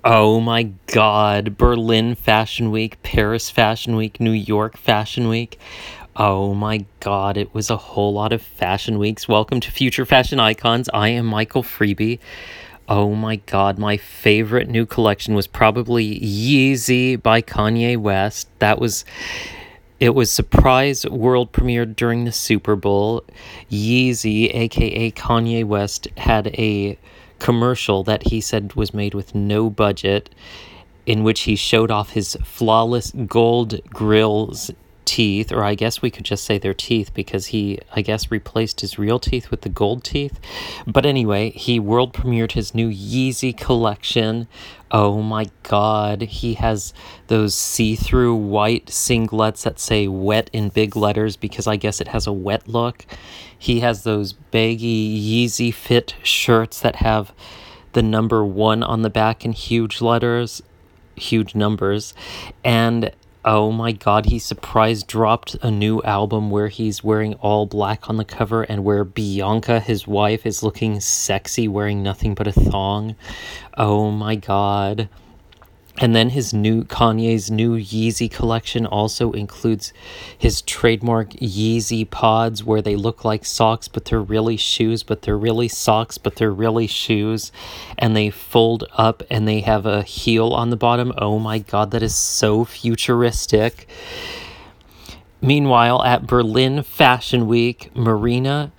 Oh my God, Berlin Fashion Week, Paris Fashion Week, New York Fashion Week. Oh my God, it was a whole lot of fashion weeks. Welcome to Future Fashion Icons. I am Michael Freeby. Oh my God, my favorite new collection was probably Yeezy by Kanye West. It was surprise world premiered during the Super Bowl. Yeezy, aka Kanye West, had a commercial that he said was made with no budget, in which he showed off his flawless gold grills teeth, or I guess we could just say their teeth because he, I guess, replaced his real teeth with the gold teeth. But anyway, he world premiered his new Yeezy collection. Oh my God, he has those see-through white singlets that say wet in big letters because I guess it has a wet look. He has those baggy Yeezy fit shirts that have the number 1 on the back in huge letters, huge numbers. And oh my God, he surprise dropped a new album where he's wearing all black on the cover and where Bianca, his wife, is looking sexy wearing nothing but a thong. Oh my God. And then Kanye's new Yeezy collection also includes his trademark Yeezy pods where they look like socks, but they're really shoes, but they're really socks, but they're really shoes. And they fold up and they have a heel on the bottom. Oh my God, that is so futuristic. Meanwhile, at Berlin Fashion Week, Marina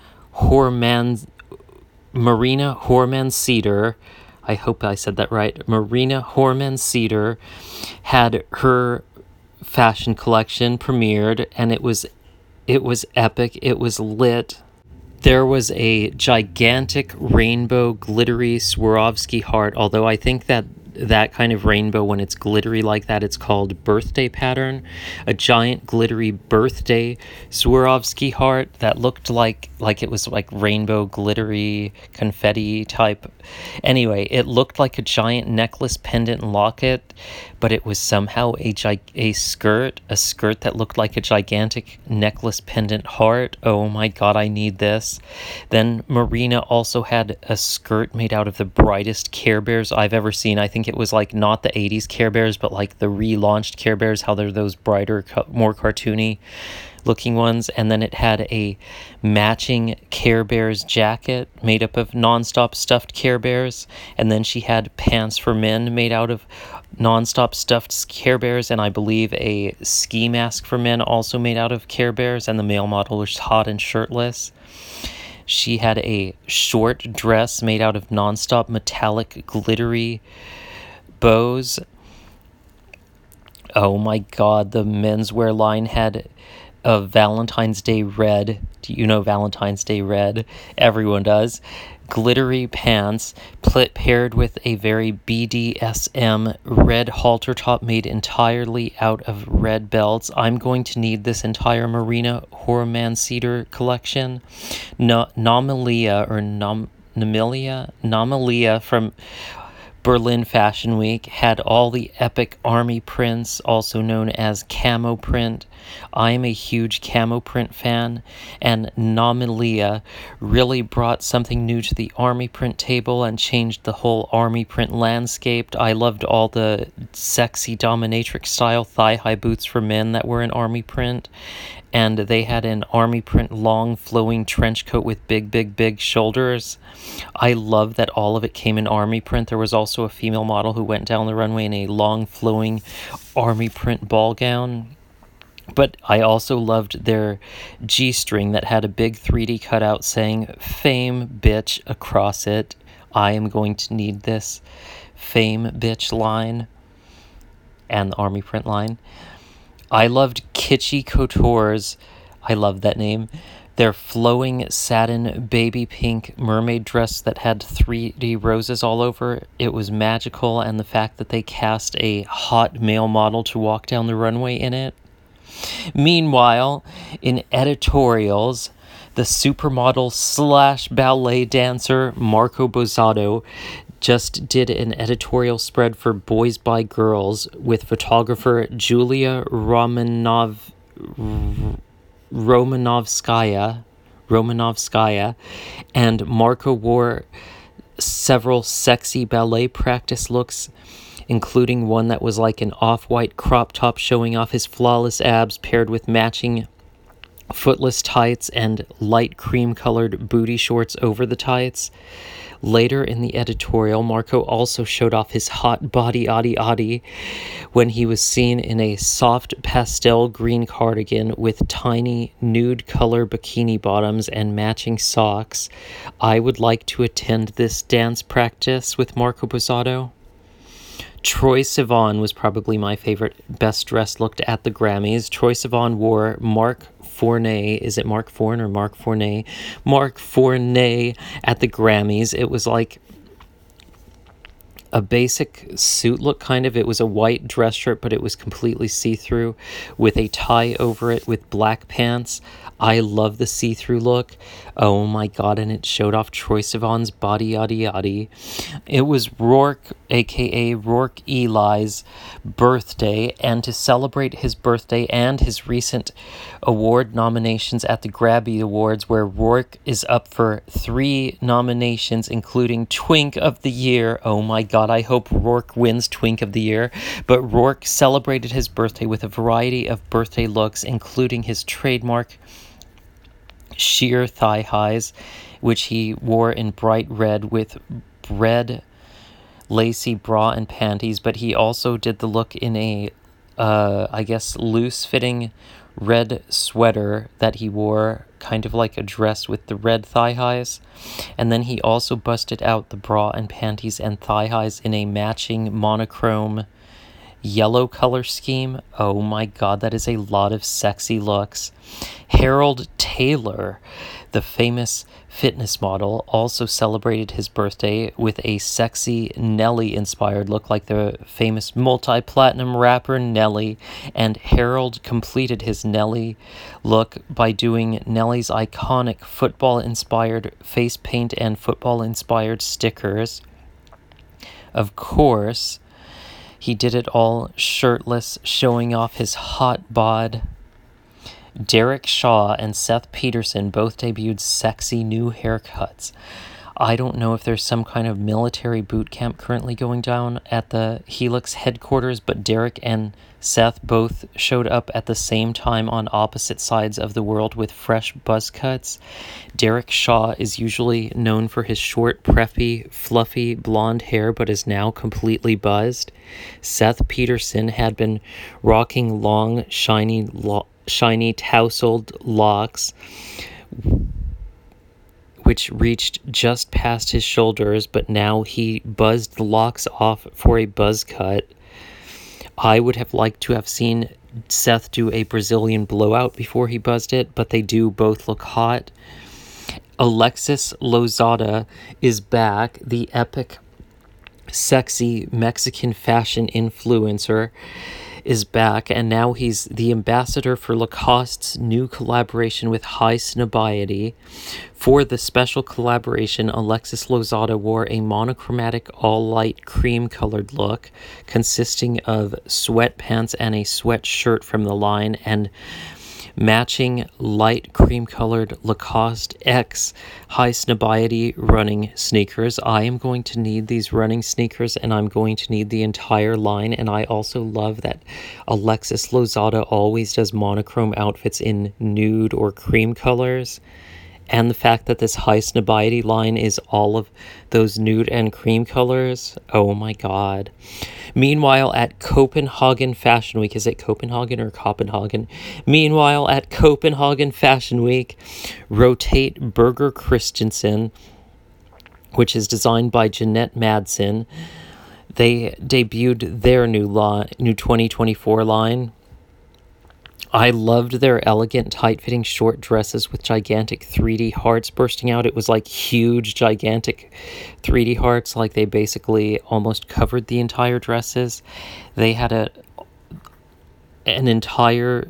Horman-Cedar, I hope I said that right. Marina Horman-Cedar had her fashion collection premiered, and it was epic. It was lit. There was a gigantic rainbow glittery Swarovski heart, although I think that kind of rainbow, when it's glittery like that, it's called birthday pattern. A giant glittery birthday Swarovski heart that looked like it was like rainbow glittery confetti type. Anyway, it looked like a giant necklace, pendant, and locket, but it was somehow a skirt that looked like a gigantic necklace, pendant, heart. Oh my God, I need this. Then Marina also had a skirt made out of the brightest Care Bears I've ever seen. I think it was like not the 80s Care Bears, but like the relaunched Care Bears, how they're those brighter, more cartoony looking ones. And then it had a matching Care Bears jacket made up of nonstop stuffed Care Bears. And then she had pants for men made out of nonstop stuffed Care Bears, and I believe a ski mask for men also made out of Care Bears, and the male model was hot and shirtless. She had a short dress made out of nonstop metallic glittery bows. Oh my God, the menswear line had a Valentine's Day red. Do you know Valentine's Day red? Everyone does. Glittery pants paired with a very BDSM red halter top made entirely out of red belts. I'm going to need this entire Marina Horman-Cedar collection. Nomalia from Berlin Fashion Week had all the epic army prints, also known as camo print. I am a huge camo print fan, and Nomalia really brought something new to the army print table and changed the whole army print landscape. I loved all the sexy dominatrix style thigh-high boots for men that were in army print. And they had an army print long flowing trench coat with big shoulders. I love that all of it came in army print. There was also a female model who went down the runway in a long flowing army print ball gown. But I also loved their G-string that had a big 3D cutout saying "Fame Bitch" across it. I am going to need this Fame Bitch line and the army print line. I loved Kitschy Couture's, I love that name, their flowing satin baby pink mermaid dress that had 3D roses all over. It was magical, and the fact that they cast a hot male model to walk down the runway in it. Meanwhile, in editorials, the supermodel / ballet dancer Marco Bozzato just did an editorial spread for Boys by Girls with photographer Julia Romanovskaya, and Marco wore several sexy ballet practice looks including one that was like an off-white crop top showing off his flawless abs paired with matching footless tights and light cream-colored booty shorts over the tights. Later in the editorial, Marco also showed off his hot body when he was seen in a soft pastel green cardigan with tiny nude color bikini bottoms and matching socks. I would like to attend this dance practice with Marco Borsato. Troye Sivan was probably my favorite best dressed look at the Grammys. Troye Sivan wore Marc Fournier. Is it Marc Fourn or Marc Fournier? Marc Fournier at the Grammys. It was like a basic suit look, kind of. It was a white dress shirt, but it was completely see-through with a tie over it with black pants. I love the see-through look. Oh my god, and it showed off Troye Sivan's body. It was Rourke, aka Rourke Eli's birthday, and to celebrate his birthday and his recent award nominations at the Grammy Awards, where Rourke is up for 3 nominations, including Twink of the Year. Oh my god, I hope Rourke wins Twink of the Year. But Rourke celebrated his birthday with a variety of birthday looks, including his trademark sheer thigh highs, which he wore in bright red with red lacy bra and panties, but he also did the look in a I guess loose-fitting red sweater that he wore, kind of like a dress with the red thigh highs. And then he also busted out the bra and panties and thigh highs in a matching monochrome yellow color scheme. Oh my god, that is a lot of sexy looks. Harold Taylor, the famous fitness model, also celebrated his birthday with a sexy Nelly-inspired look like the famous multi-platinum rapper Nelly, and Harold completed his Nelly look by doing Nelly's iconic football-inspired face paint and football-inspired stickers. Of course, he did it all shirtless, showing off his hot bod. Derek Shaw and Seth Peterson both debuted sexy new haircuts. I don't know if there's some kind of military boot camp currently going down at the Helix headquarters, but Derek and Seth both showed up at the same time on opposite sides of the world with fresh buzz cuts. Derek Shaw is usually known for his short, preppy, fluffy blonde hair, but is now completely buzzed. Seth Peterson had been rocking long, shiny tousled locks, which reached just past his shoulders, but now he buzzed the locks off for a buzz cut. I would have liked to have seen Seth do a Brazilian blowout before he buzzed it, but they do both look hot. Alexis Lozada is back, the epic, sexy Mexican fashion influencer is back, and now he's the ambassador for Lacoste's new collaboration with Highsnobiety. For the special collaboration, Alexis Lozada wore a monochromatic all-light cream-colored look consisting of sweatpants and a sweatshirt from the line, and matching light cream-colored Lacoste X Highsnobiety running sneakers. I am going to need these running sneakers, and I'm going to need the entire line. And I also love that Alexis Lozada always does monochrome outfits in nude or cream colors. And the fact that this Highsnobiety line is all of those nude and cream colors. Oh my god. Meanwhile, at Copenhagen Fashion Week, is it Copenhagen or Copenhagen? Meanwhile, at Copenhagen Fashion Week, Rotate Berger Christensen, which is designed by Jeanette Madsen, they debuted their new 2024 line. I loved their elegant, tight-fitting short dresses with gigantic 3D hearts bursting out. It was like huge, gigantic 3D hearts, like they basically almost covered the entire dresses. They had an entire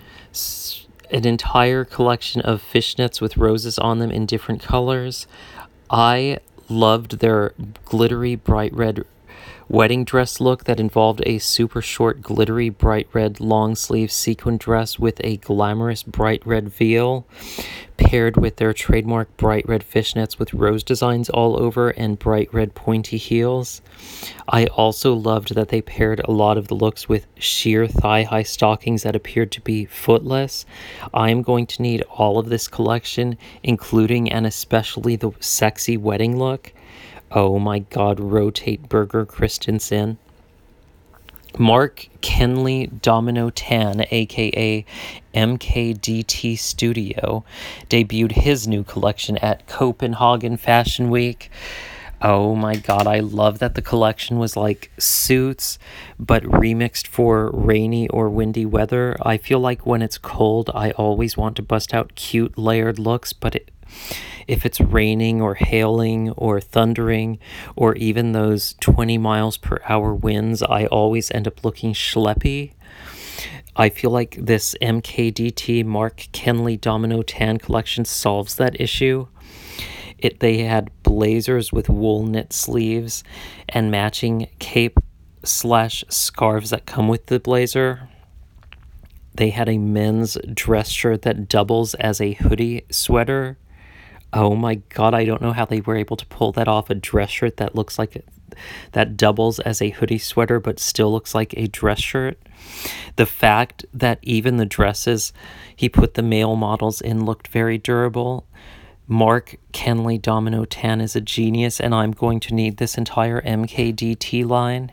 collection of fishnets with roses on them in different colors. I loved their glittery, bright red wedding dress look that involved a super short, glittery, bright red long sleeve sequin dress with a glamorous bright red veil, paired with their trademark bright red fishnets with rose designs all over and bright red pointy heels. I also loved that they paired a lot of the looks with sheer thigh-high stockings that appeared to be footless. I'm going to need all of this collection, including and especially the sexy wedding look. Oh my god, rotate Burger Christensen. Mark Kenley Domino Tan, aka MKDT Studio, debuted his new collection at Copenhagen Fashion Week. Oh my god, I love that the collection was like suits, but remixed for rainy or windy weather. I feel like when it's cold, I always want to bust out cute layered looks, but if it's raining or hailing or thundering or even those 20 miles per hour winds, I always end up looking schleppy. I feel like this MKDT Mark Kenley Domino Tan collection solves that issue. They had blazers with wool knit sleeves and matching cape/scarves that come with the blazer. They had a men's dress shirt that doubles as a hoodie sweater. Oh my god, I don't know how they were able to pull that off, a dress shirt that looks like that doubles as a hoodie sweater but still looks like a dress shirt. The fact that even the dresses he put the male models in looked very durable. Mark Kenley Domino Tan is a genius, and I'm going to need this entire MKDT line.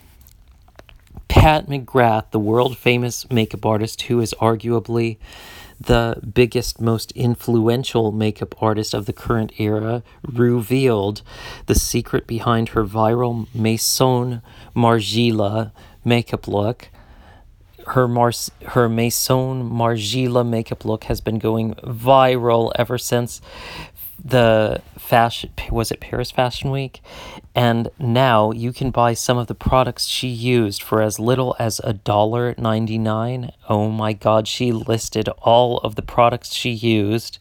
Pat McGrath, the world-famous makeup artist who is arguably the biggest, most influential makeup artist of the current era, revealed the secret behind her viral Maison Margiela makeup look. Her Maison Margiela makeup look has been going viral ever since the Paris Fashion Week, and now you can buy some of the products she used for as little as $1.99. Oh my god, she listed all of the products she used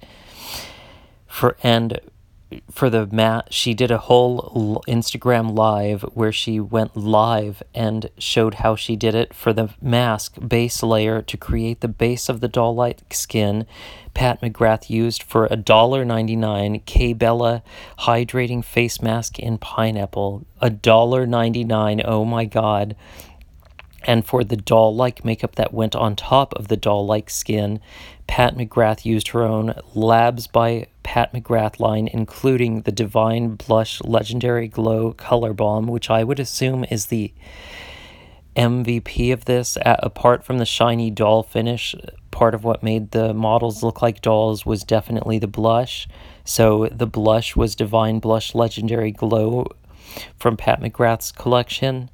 she did a whole Instagram live where she went live and showed how she did it for the mask base layer to create the base of the doll-like skin. Pat McGrath used for $1.99 K-Bella hydrating face mask in pineapple. $1.99, oh my god. And for the doll-like makeup that went on top of the doll-like skin, Pat McGrath used her own Labs by Pat McGrath line, including the Divine Blush Legendary Glow Color Balm, which I would assume is the MVP of this. Apart from the shiny doll finish, part of what made the models look like dolls was definitely the blush. So the blush was Divine Blush Legendary Glow from Pat McGrath's collection.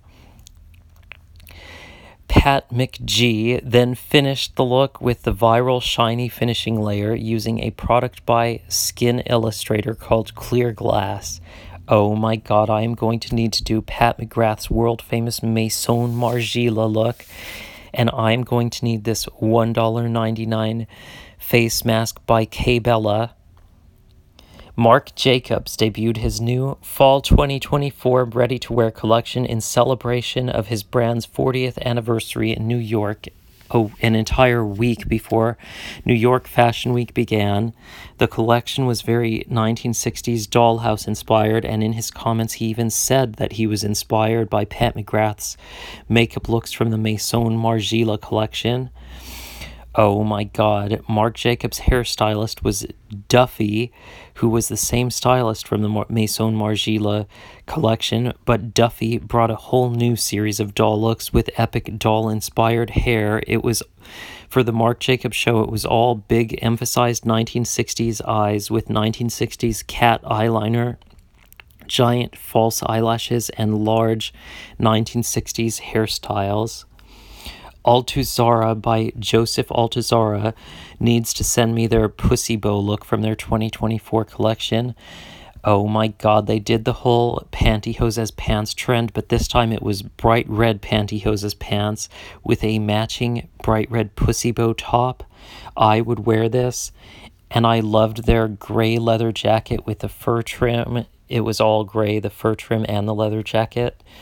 Pat McG then finished the look with the viral shiny finishing layer using a product by Skin Illustrator called Clear Glass. Oh my god, I am going to need to do Pat McGrath's world-famous Maison Margiela look, and I'm going to need this $1.99 face mask by K-Bella. Marc Jacobs debuted his new Fall 2024 ready-to-wear collection in celebration of his brand's 40th anniversary in New York, an entire week before New York Fashion Week began. The collection was very 1960s dollhouse inspired, and in his comments he even said that he was inspired by Pat McGrath's makeup looks from the Maison Margiela collection. Oh my god, Marc Jacobs' hairstylist was Duffy, who was the same stylist from the Maison Margiela collection, but Duffy brought a whole new series of doll looks with epic doll-inspired hair. It was, for the Marc Jacobs show, it was all big, emphasized 1960s eyes with 1960s cat eyeliner, giant false eyelashes, and large 1960s hairstyles. Altuzarra by Joseph Altuzarra needs to send me their pussy bow look from their 2024 collection. Oh my god, they did the whole pantyhose as pants trend, but this time it was bright red pantyhose as pants with a matching bright red pussy bow top. I would wear this, and I loved their gray leather jacket with the fur trim. It was all gray, the fur trim and the leather jacket.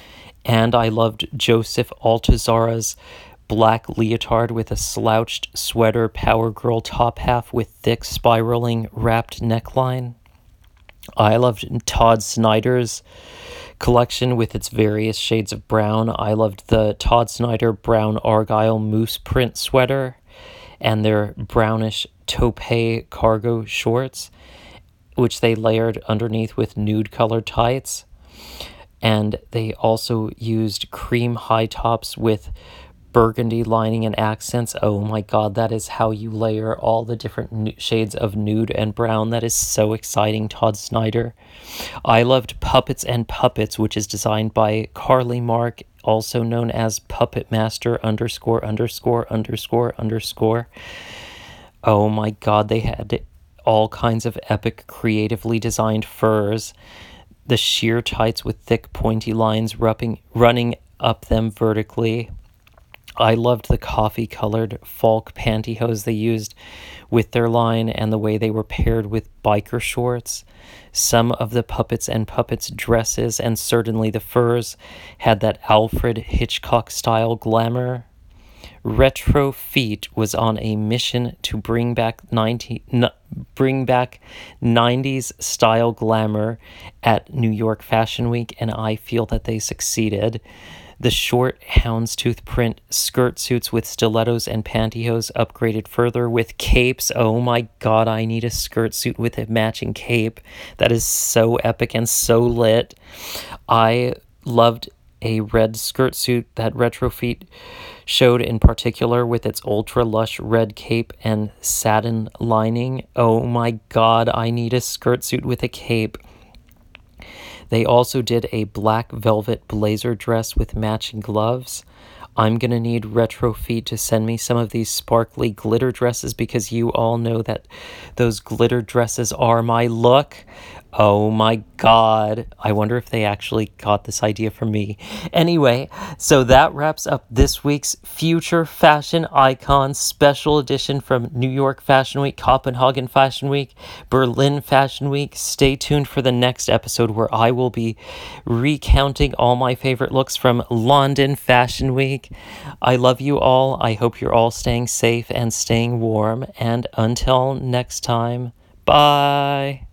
And I loved Joseph Altuzarra's black leotard with a slouched sweater Power Girl top half with thick spiraling wrapped neckline. I loved Todd Snyder's collection with its various shades of brown. I loved the Todd Snyder brown argyle moose print sweater and their brownish taupe cargo shorts, which they layered underneath with nude colored tights. And they also used cream high tops with burgundy lining and accents. Oh my god, that is how you layer all the different shades of nude and brown. That is so exciting, Todd Snyder. I loved Puppets and Puppets, which is designed by Carly Mark, also known as Puppet Master ______. Oh my god, they had all kinds of epic, creatively designed furs. The sheer tights with thick, pointy lines running up them vertically. I loved the coffee-colored Falk pantyhose they used with their line and the way they were paired with biker shorts. Some of the Puppets and Puppets dresses, and certainly the furs, had that Alfred Hitchcock-style glamour. Retro Feet was on a mission to bring back 90s style glamour at New York Fashion Week, and I feel that they succeeded. The short houndstooth print skirt suits with stilettos and pantyhose upgraded further with capes. Oh my god, I need a skirt suit with a matching cape. That is so epic and so lit. I loved a red skirt suit that Retro Feet showed in particular with its ultra lush red cape and satin lining. Oh my god, I need a skirt suit with a cape. They also did a black velvet blazer dress with matching gloves. I'm going to need Retro Feet to send me some of these sparkly glitter dresses because you all know that those glitter dresses are my look. Oh my god. I wonder if they actually got this idea from me. Anyway, so that wraps up this week's Future Fashion Icons special edition from New York Fashion Week, Copenhagen Fashion Week, Berlin Fashion Week. Stay tuned for the next episode where I will be recounting all my favorite looks from London Fashion Week. I love you all. I hope you're all staying safe and staying warm. And until next time, bye.